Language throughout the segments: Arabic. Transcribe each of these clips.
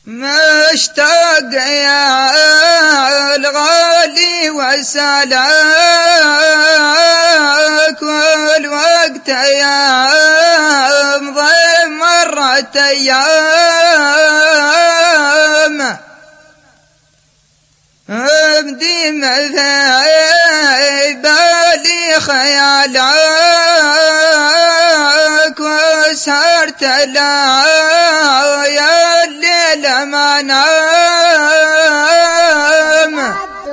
مشتاق يا الغالي وسالك والوقت يا مضي مرت ايام مديم في بالي خيالك وسهرت يا الليل ما نام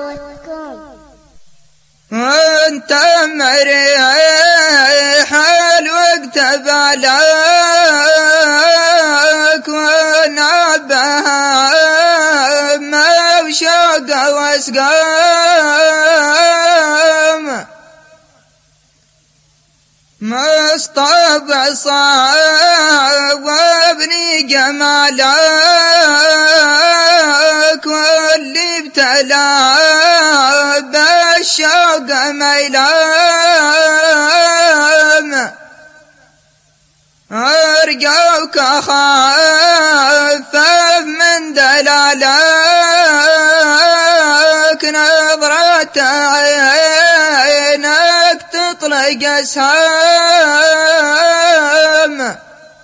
وانت مريح الوقت بالك ونبها ما وشوق واسقام مصطبع صابني جمالك واللي ابتلى بالشوق ميلام ارجوك خفف من دلالك نظرة عينك تطلق اسهام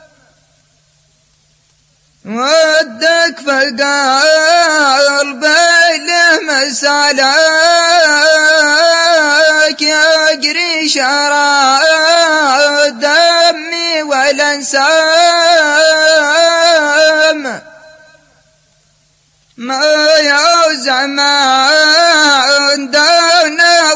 ودك في قلبي لمسالك يجري شرى دمي ولا انسام ما يوزع ما عندنا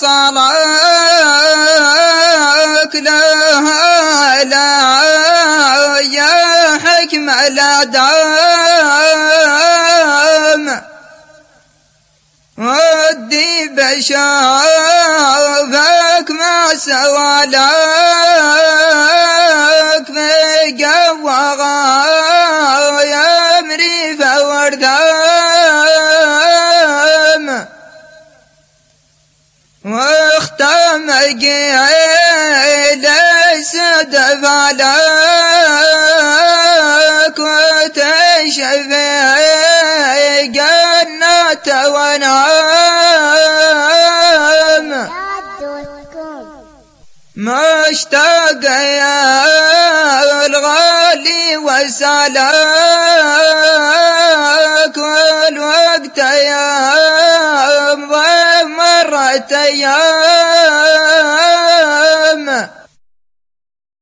وصلك لها لا يا حكم لا دام ودي بشوفك ما سوالك في قوغا يا مريف وردام واختم قيل سدف عليك وتشفي جنة ونعم مشتاق يا الغالي وسالك والوقت يا مضي مرت ايام